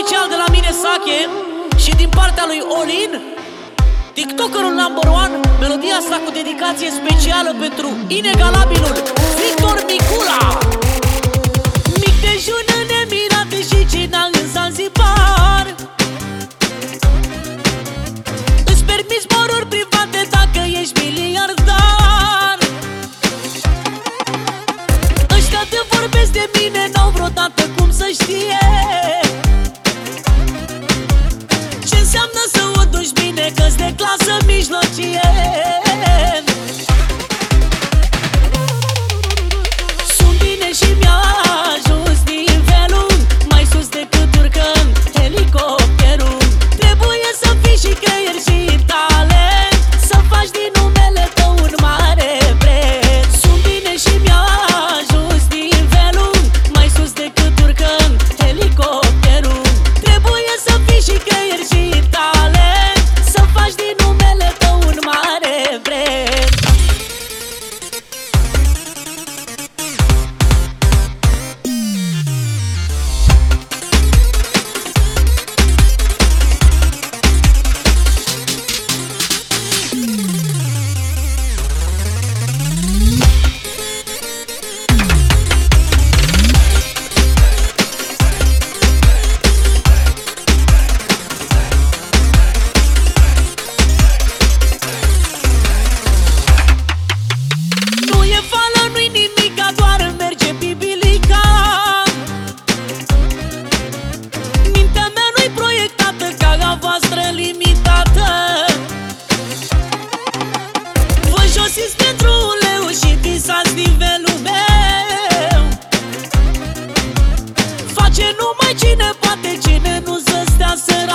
special de la mine, Sache, și din partea lui Olin, TikTokerul number one. Melodia asta cu dedicație specială pentru inegalabilul Victor Micula. Mic dejun în Emirate și cina în Zanzibar. Îți permiți zboruri private dacă ești miliardar. Ăștia te vorbesc de mine, n-au vreodată cum să știe ce înseamnă să o duci bine, că-s de clasă mijlocie. Sunt bine și mi-a ajuns nivelul mai sus decât urcând helicopterul. Trebuie să fii și creier și talent, să faci din numele tău un mare preț. Sunt bine și mi-a ajuns nivelul mai sus decât urcând helicopterul. Trebuie să fii și creier și talent, să faci din numele tău un mare preț. Nu e fală, nu-i nimica, doar merge bibilica. Mintea mea nu-i proiectată ca a voastră limitată. Vă josiți pentru un leu și visați nivelul meu. Face numai cine poate, cine nu să stea să